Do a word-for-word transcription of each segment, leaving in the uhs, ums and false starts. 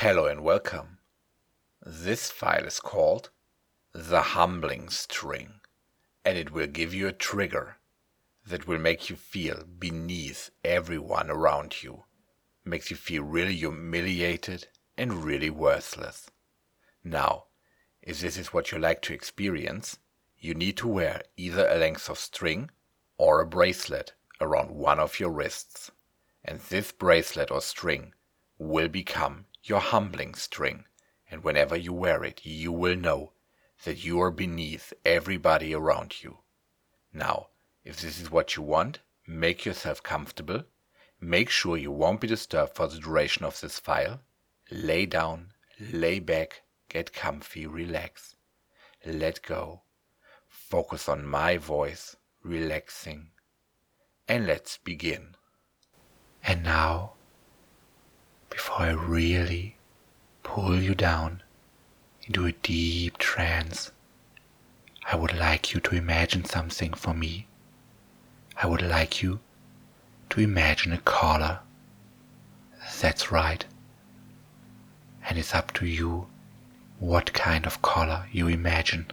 Hello and welcome. This file is called The Humbling String, and it will give you a trigger that will make you feel beneath everyone around you, makes you feel really humiliated and really worthless. Now, if this is what you like to experience, you need to wear either a length of string or a bracelet around one of your wrists, and this bracelet or string will become your humbling string, and whenever you wear it, you will know that you are beneath everybody around you. Now, if this is what you want, make yourself comfortable, make sure you won't be disturbed for the duration of this file, lay down, lay back, get comfy, relax, let go, focus on my voice, relaxing, and let's begin. And now, before I really pull you down into a deep trance, I would like you to imagine something for me. I would like you to imagine a collar. That's right. And it's up to you what kind of collar you imagine.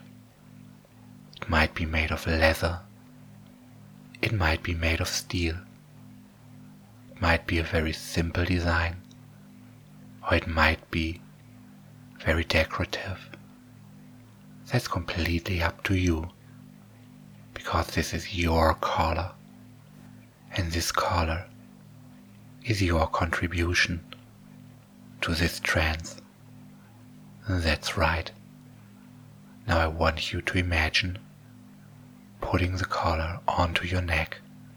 It might be made of leather. It might be made of steel. It might be a very simple design. Or it might be very decorative. That's completely up to you, because this is your collar, and this collar is your contribution to this trance. That's right. Now I want you to imagine putting the collar onto your neck.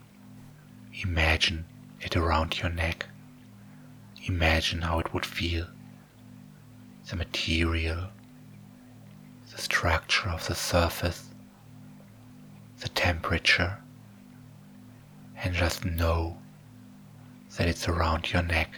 Imagine it around your neck. Imagine how it would feel, the material, the structure of the surface, the temperature, and just know that it's around your neck.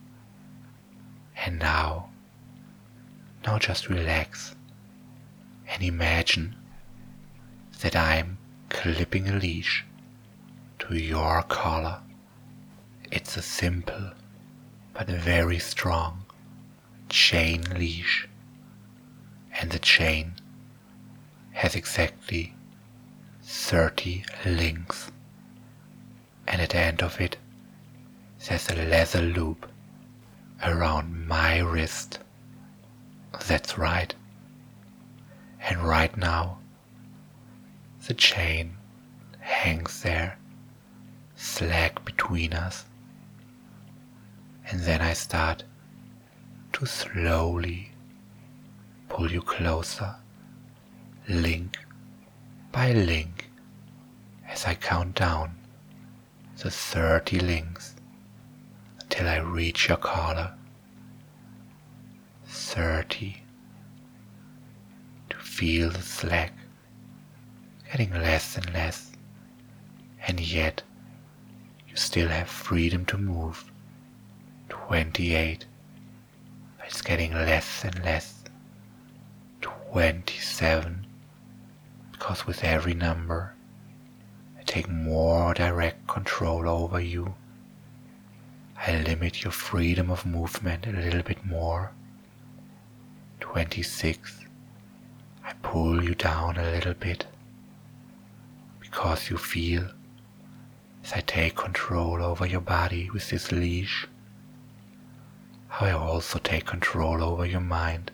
And now, now just relax and imagine that I'm clipping a leash to your collar. It's a simple but a very strong chain leash, and the chain has exactly thirty links, and at the end of it there's a leather loop around my wrist. That's right. And right now the chain hangs there, slack between us. And then I start to slowly pull you closer, link by link, as I count down the thirty links until I reach your collar. Thirty. To feel the slack getting less and less, and yet you still have freedom to move. Twenty-eight, but it's getting less and less. Twenty-seven, because with every number I take more direct control over you. I limit your freedom of movement a little bit more. Twenty-six, I pull you down a little bit, because you feel as I take control over your body with this leash, how I also take control over your mind.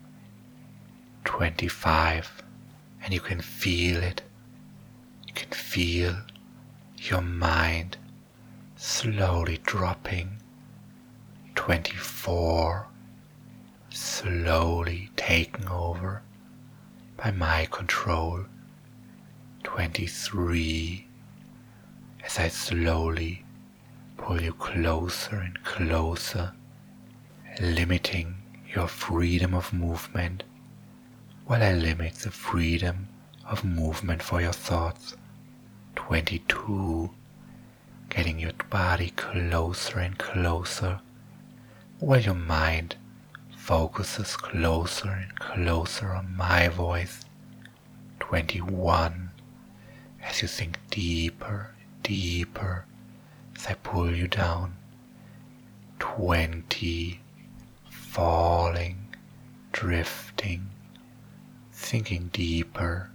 Twenty-five, and you can feel it. You can feel your mind slowly dropping. Twenty-four, slowly taken over by my control. Twenty-three, as I slowly pull you closer and closer, limiting your freedom of movement while I limit the freedom of movement for your thoughts. Twenty-two, getting your body closer and closer while your mind focuses closer and closer on my voice. Twenty-one, as you sink deeper and deeper as I pull you down. Twenty, falling, drifting, sinking deeper.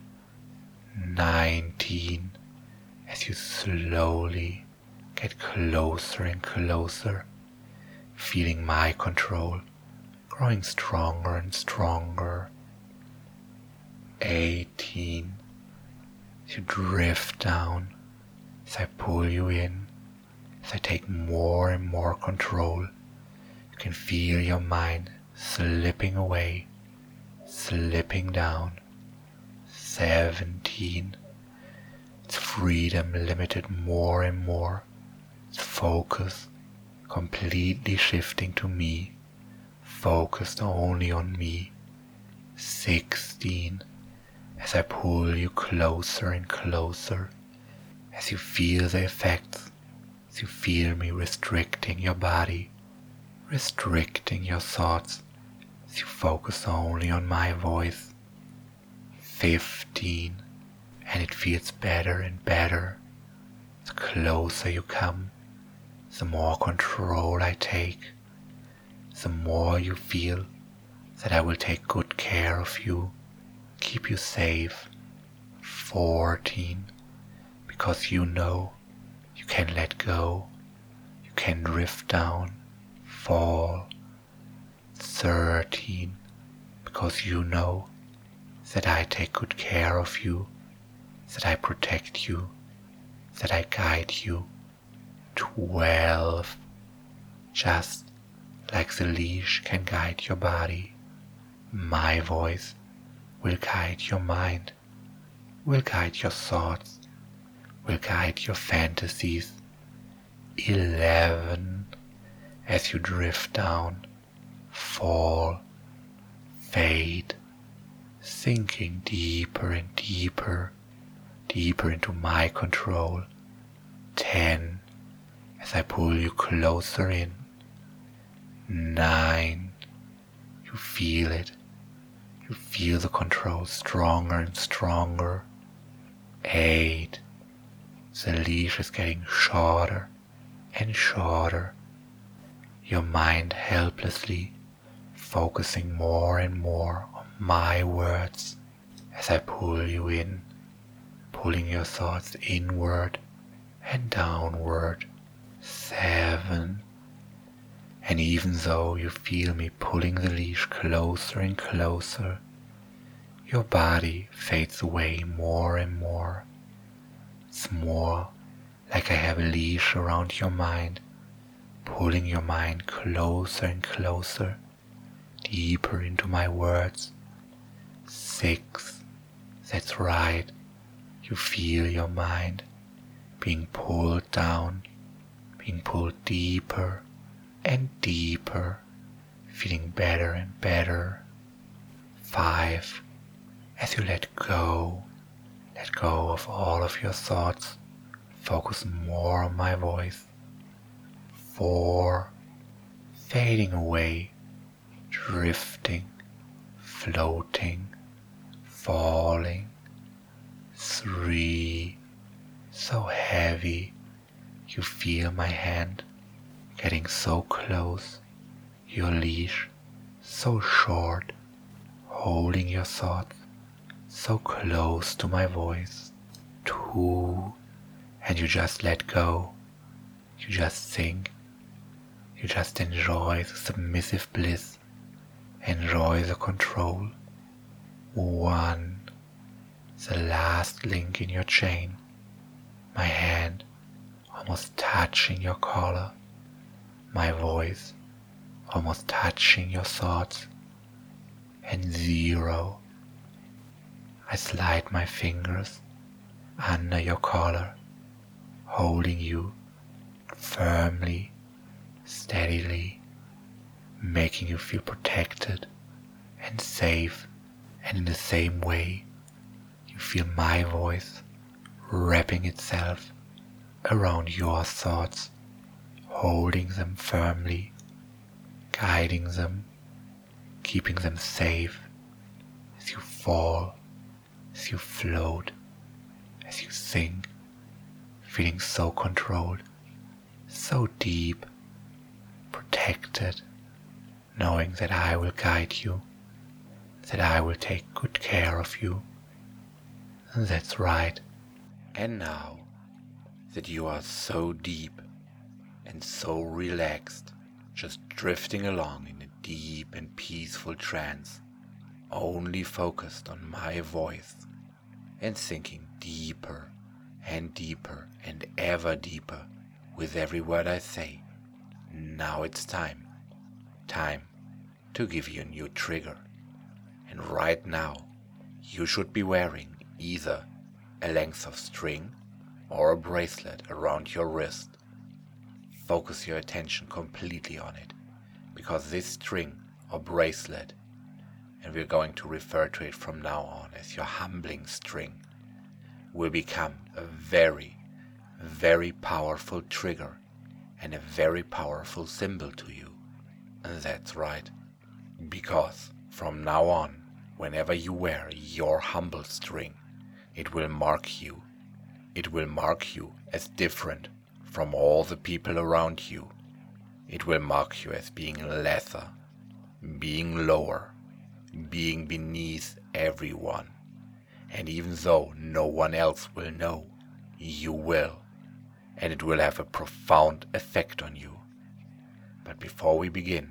Nineteen, as you slowly get closer and closer, feeling my control growing stronger and stronger. Eighteen, as you drift down, as I pull you in, as I take more and more control, you can feel your mind slipping away, slipping down. Seventeen, its freedom limited more and more, its focus completely shifting to me, focused only on me. Sixteen, as I pull you closer and closer, as you feel the effects, as you feel me restricting your body, restricting your thoughts, as you focus only on my voice. Fifteen, and it feels better and better. The closer you come, the more control I take, the more you feel that I will take good care of you, keep you safe. Fourteen, because you know you can let go, you can drift down, fall. Thirteen, because you know that I take good care of you, that I protect you, that I guide you. Twelve, just like the leash can guide your body, my voice will guide your mind, will guide your thoughts, will guide your fantasies. Eleven, as you drift down, fall, fade, sinking deeper and deeper, deeper into my control. Ten, as I pull you closer in. Nine, you feel it. You feel the control stronger and stronger. Eight, the leash is getting shorter and shorter. Your mind helplessly focusing more and more on my words as I pull you in, pulling your thoughts inward and downward. Seven, and even though you feel me pulling the leash closer and closer, your body fades away more and more. It's more like I have a leash around your mind, pulling your mind closer and closer, deeper into my words. Six, that's right, you feel your mind being pulled down, being pulled deeper and deeper, feeling better and better. Five, as you let go, let go of all of your thoughts, focus more on my voice. Four, fading away, drifting, floating, falling. Three, so heavy, you feel my hand getting so close, your leash so short, holding your thoughts so close to my voice. Two, and you just let go, you just think, you just enjoy the submissive bliss, enjoy the control. One, the last link in your chain, my hand almost touching your collar, my voice almost touching your thoughts. And zero, I slide my fingers under your collar, holding you firmly, steadily, making you feel protected and safe. And in the same way, you feel my voice wrapping itself around your thoughts, holding them firmly, guiding them, keeping them safe as you fall, as you float, as you sink, feeling so controlled, so deep, protected, knowing that I will guide you, that I will take good care of you. That's right. And now that you are so deep and so relaxed, just drifting along in a deep and peaceful trance, only focused on my voice and sinking deeper and deeper and ever deeper with every word I say. Now it's time, time to give you a new trigger. And right now, you should be wearing either a length of string or a bracelet around your wrist. Focus your attention completely on it, because this string or bracelet, and we're going to refer to it from now on as your humbling string, will become a very, very powerful trigger and a very powerful symbol to you. And that's right, because from now on, whenever you wear your humble string, it will mark you. It will mark you as different from all the people around you. It will mark you as being lesser, being lower, being beneath everyone. And even though no one else will know, you will. And it will have a profound effect on you. But before we begin,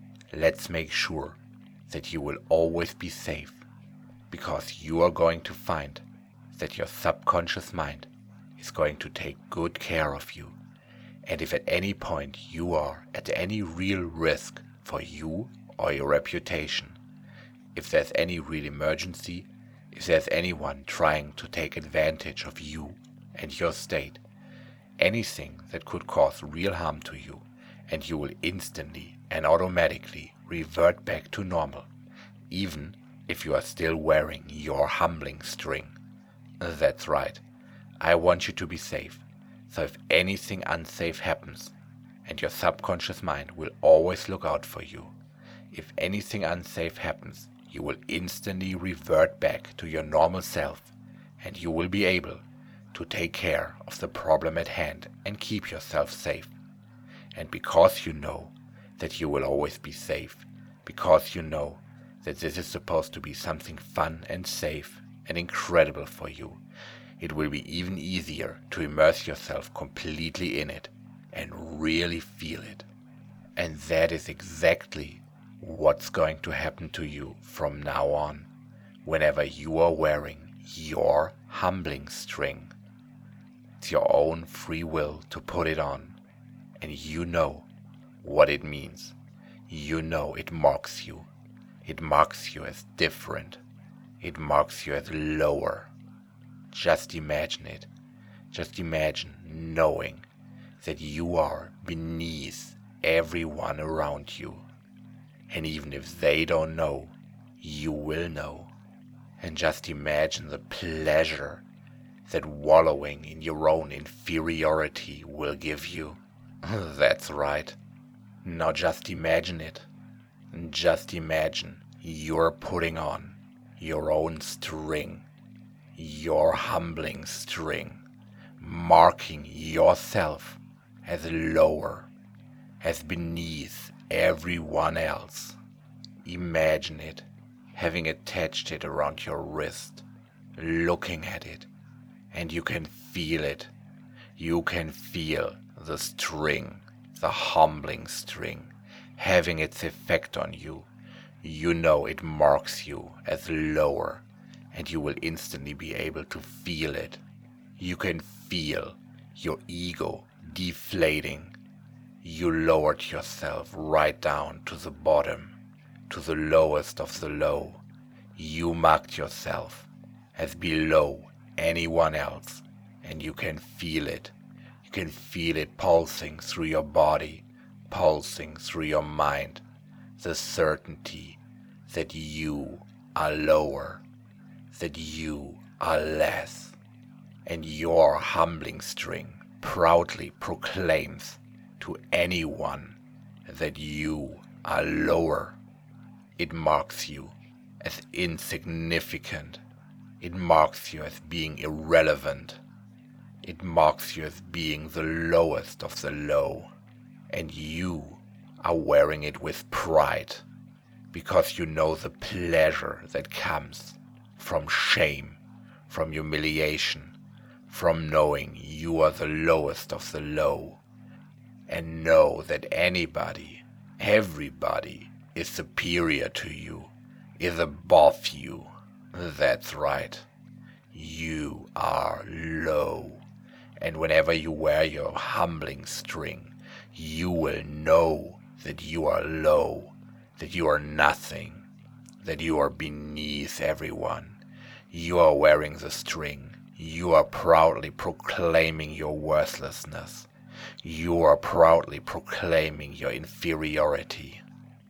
let's make sure that you will always be safe, because you are going to find that your subconscious mind is going to take good care of you. And if at any point you are at any real risk for you or your reputation, if there's any real emergency, if there's anyone trying to take advantage of you and your state, anything that could cause real harm to you, and you will instantly and automatically revert back to normal, even if you are still wearing your humbling string. That's right. I want you to be safe. So if anything unsafe happens, and your subconscious mind will always look out for you, if anything unsafe happens, you will instantly revert back to your normal self, and you will be able to take care of the problem at hand and keep yourself safe. And because you know that you will always be safe, because you know that this is supposed to be something fun and safe and incredible for you, it will be even easier to immerse yourself completely in it and really feel it. And that is exactly what's going to happen to you from now on, whenever you are wearing your humbling string. It's your own free will to put it on, and you know what it means. You know it marks you. It marks you as different. It marks you as lower. Just imagine it. Just imagine knowing that you are beneath everyone around you. And even if they don't know, you will know. And just imagine the pleasure that wallowing in your own inferiority will give you. That's right. Now just imagine it. Just imagine you're putting on your own string, your humbling string, marking yourself as lower, as beneath everyone else. Imagine it, having attached it around your wrist, looking at it, and you can feel it. You can feel the string, the humbling string, having its effect on you. You know it marks you as lower, and you will instantly be able to feel it. You can feel your ego deflating. You lowered yourself right down to the bottom, to the lowest of the low. You marked yourself as below anyone else, and you can feel it. You can feel it pulsing through your body, pulsing through your mind, the certainty that you are lower, that you are less, and your humbling string proudly proclaims to anyone that you are lower. It marks you as insignificant. It marks you as being irrelevant. It marks you as being the lowest of the low. And you are wearing it with pride, because you know the pleasure that comes from shame, from humiliation, from knowing you are the lowest of the low, and know that anybody, everybody is superior to you, is above you. That's right. You are low. And whenever you wear your humbling string, you will know that you are low, that you are nothing, that you are beneath everyone. You are wearing the string. You are proudly proclaiming your worthlessness. You are proudly proclaiming your inferiority.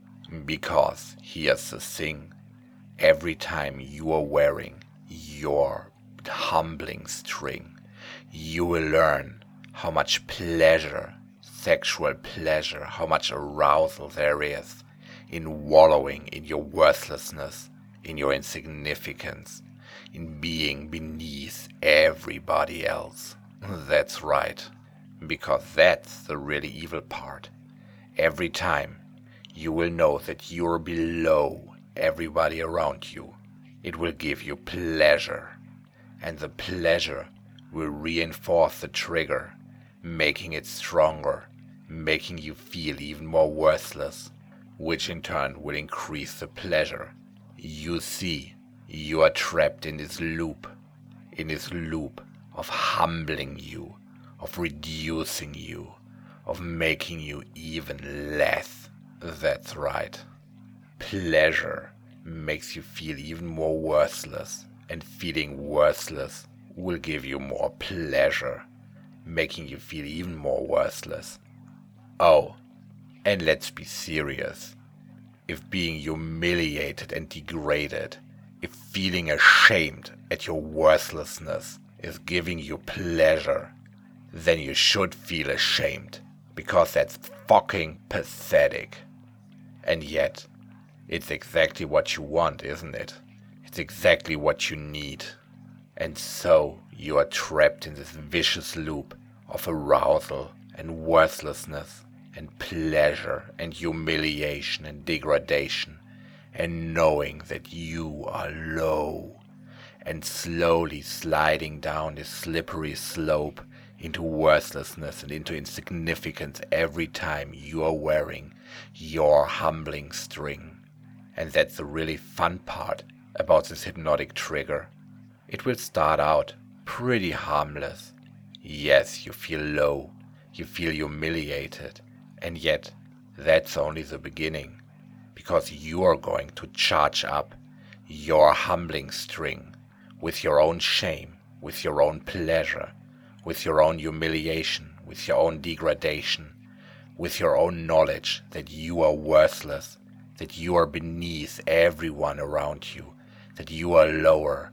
Because here's the thing, every time you are wearing your humbling string, you will learn how much pleasure, sexual pleasure, how much arousal there is in wallowing in your worthlessness, in your insignificance, in being beneath everybody else. That's right, because that's the really evil part. Every time you will know that you're below everybody around you, it will give you pleasure, and the pleasure will reinforce the trigger, making it stronger, making you feel even more worthless, which in turn will increase the pleasure. You see, you are trapped in this loop, in this loop of humbling you, of reducing you, of making you even less. That's right. Pleasure makes you feel even more worthless, and feeling worthless will give you more pleasure, making you feel even more worthless. Oh, and let's be serious. If being humiliated and degraded, if feeling ashamed at your worthlessness is giving you pleasure, then you should feel ashamed, because that's fucking pathetic. And yet, it's exactly what you want, isn't it? It's exactly what you need. And so you are trapped in this vicious loop of arousal and worthlessness and pleasure and humiliation and degradation, and knowing that you are low, and slowly sliding down this slippery slope into worthlessness and into insignificance every time you are wearing your humbling string. And that's the really fun part about this hypnotic trigger. It will start out pretty harmless. Yes, you feel low, you feel humiliated, and yet that's only the beginning, because you are going to charge up your humbling string with your own shame, with your own pleasure, with your own humiliation, with your own degradation, with your own knowledge that you are worthless, that you are beneath everyone around you, that you are lower.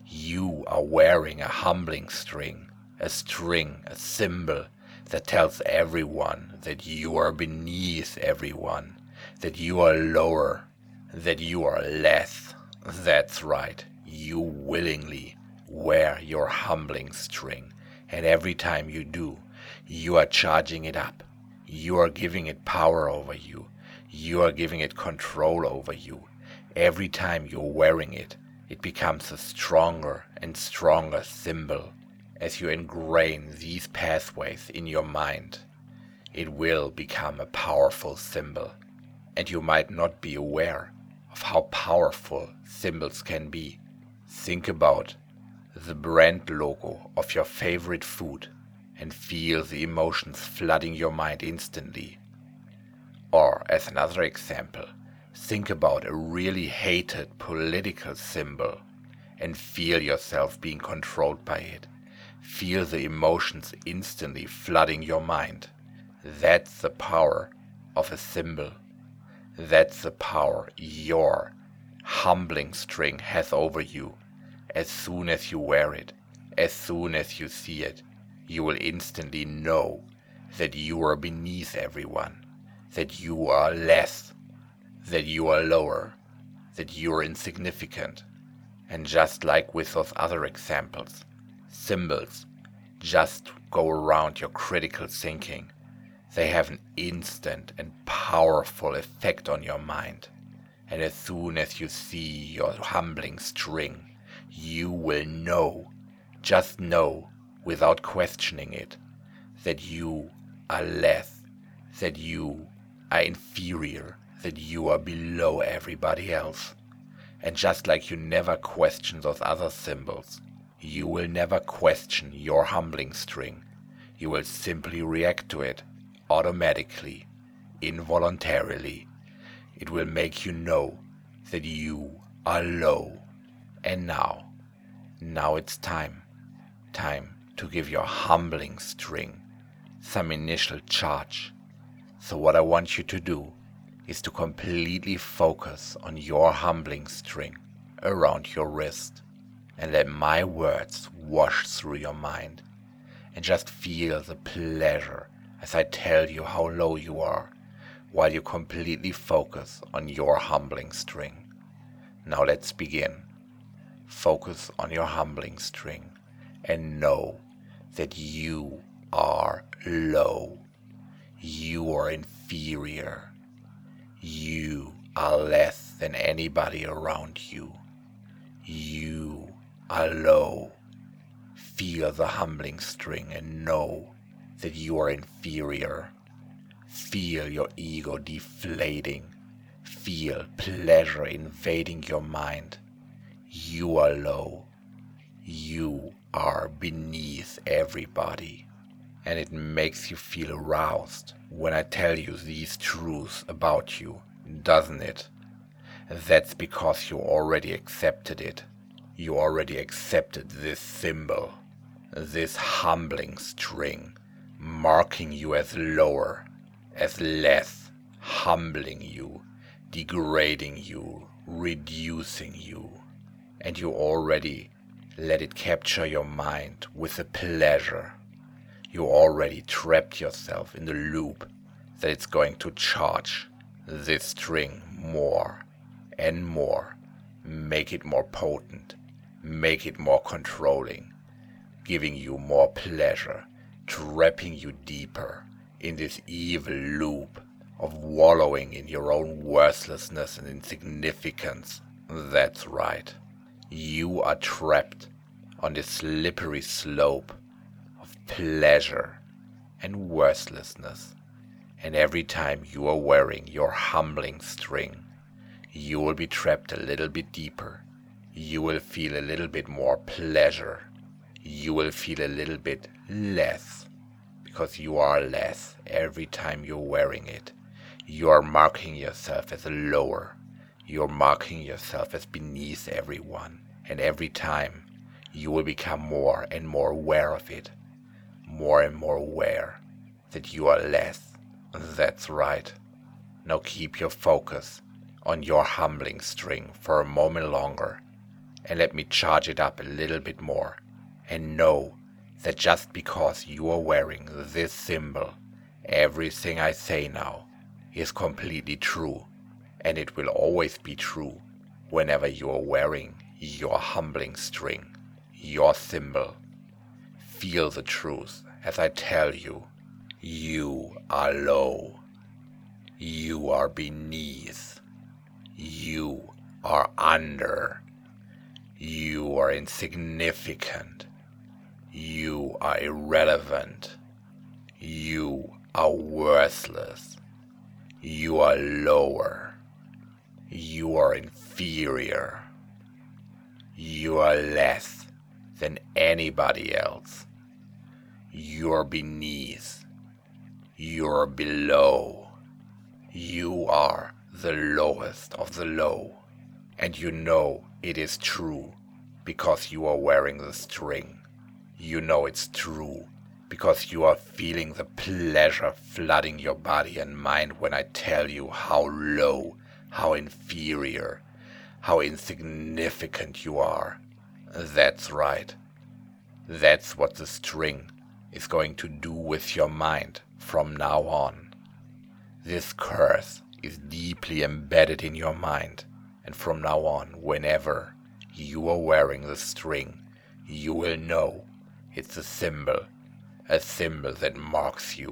You are wearing a humbling string, a string, a symbol that tells everyone that you are beneath everyone, that you are lower, that you are less. That's right, you willingly wear your humbling string, and every time you do, you are charging it up. You are giving it power over you. You are giving it control over you. Every time you're wearing it, it becomes a stronger and stronger symbol. As you ingrain these pathways in your mind, it will become a powerful symbol. And you might not be aware of how powerful symbols can be. Think about the brand logo of your favorite food and feel the emotions flooding your mind instantly. Or, as another example, think about a really hated political symbol and feel yourself being controlled by it. Feel the emotions instantly flooding your mind. That's the power of a symbol. That's the power your humbling string has over you. As soon as you wear it, as soon as you see it, you will instantly know that you are beneath everyone, that you are less, that you are lower, that you are insignificant. And just like with those other examples, symbols just go around your critical thinking. They have an instant and powerful effect on your mind. And as soon as you see your humbling string, you will know, just know, without questioning it, that you are less, that you are inferior, that you are below everybody else. And just like you never question those other symbols, you will never question your humbling string. You will simply react to it automatically, involuntarily. It will make you know that you are low. And now, now it's time, time to give your humbling string some initial charge. So what I want you to do is to completely focus on your humbling string around your wrist and let my words wash through your mind and just feel the pleasure as I tell you how low you are while you completely focus on your humbling string. Now let's begin. Focus on your humbling string and know that you are low. You are inferior. You are less than anybody around you. You are low. Feel the humbling string and know that you are inferior. Feel your ego deflating. Feel pleasure invading your mind. You are low. You are beneath everybody. And it makes you feel aroused when I tell you these truths about you, doesn't it? That's because you already accepted it. You already accepted this symbol, this humbling string, marking you as lower, as less, humbling you, degrading you, reducing you. And you already let it capture your mind with a pleasure. You already trapped yourself in the loop that it's going to charge this string more and more, make it more potent, make it more controlling, giving you more pleasure, trapping you deeper in this evil loop of wallowing in your own worthlessness and insignificance. That's right. You are trapped on this slippery slope of pleasure and worthlessness. And every time you are wearing your humbling string, you will be trapped a little bit deeper. You will feel a little bit more pleasure. You will feel a little bit less, because you are less every time you're wearing it. You are marking yourself as a lower. You're marking yourself as beneath everyone. And every time you will become more and more aware of it. More and more aware that you are less. That's right. Now keep your focus on your humbling string for a moment longer and let me charge it up a little bit more, and know that just because you are wearing this symbol, everything I say now is completely true, and it will always be true whenever you are wearing your humbling string, your symbol. Feel the truth as I tell you, you are low, you are beneath, you are under, you are insignificant, you are irrelevant, you are worthless, you are lower, you are inferior, you are less than anybody else, you are beneath, you are below, you are the lowest of the low, and you know it is true because you are wearing the string. You know it's true because you are feeling the pleasure flooding your body and mind when I tell you how low, how inferior, how insignificant you are. That's right. That's what the string is going to do with your mind from now on. This curse is deeply embedded in your mind, and from now on, whenever you are wearing the string, you will know it's a symbol, a symbol that marks you,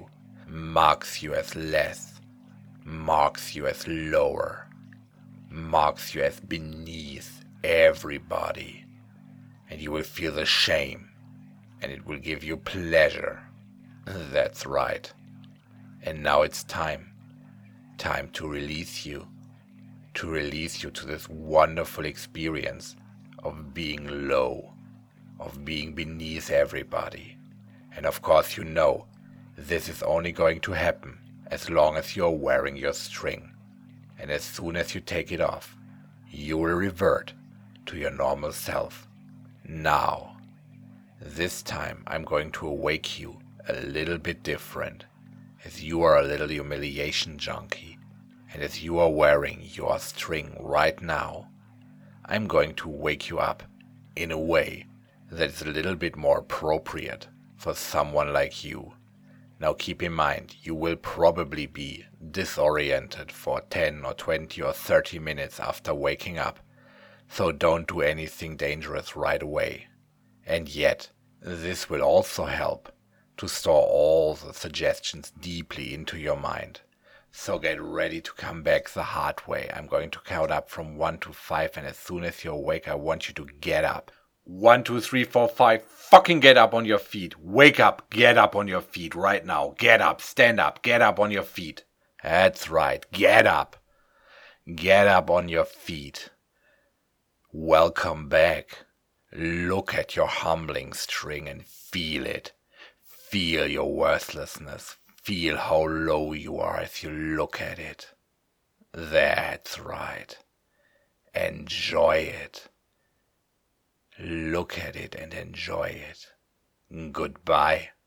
marks you as less, marks you as lower, marks you as beneath everybody. And you will feel the shame, and it will give you pleasure. That's right. And now it's time. Time to release you. To release you to this wonderful experience of being low, of being beneath everybody. And of course you know, this is only going to happen as long as you're wearing your string. And as soon as you take it off, you will revert to your normal self. Now, this time I'm going to awake you a little bit different, as you are a little humiliation junkie, and as you are wearing your string right now, I'm going to wake you up in a way that is a little bit more appropriate for someone like you. Now keep in mind, you will probably be disoriented for ten or twenty or thirty minutes after waking up, so don't do anything dangerous right away. And yet, this will also help to store all the suggestions deeply into your mind. So get ready to come back the hard way. I'm going to count up from one to five, and as soon as you're awake, I want you to get up. One, two, three, four, five. Fucking get up on your feet. Wake up. Get up on your feet right now. Get up. Stand up. Get up on your feet. That's right. Get up. Get up on your feet. Welcome back. Look at your humbling string and feel it. Feel your worthlessness. Feel how low you are as you look at it. That's right. Enjoy it. Look at it and enjoy it. Goodbye.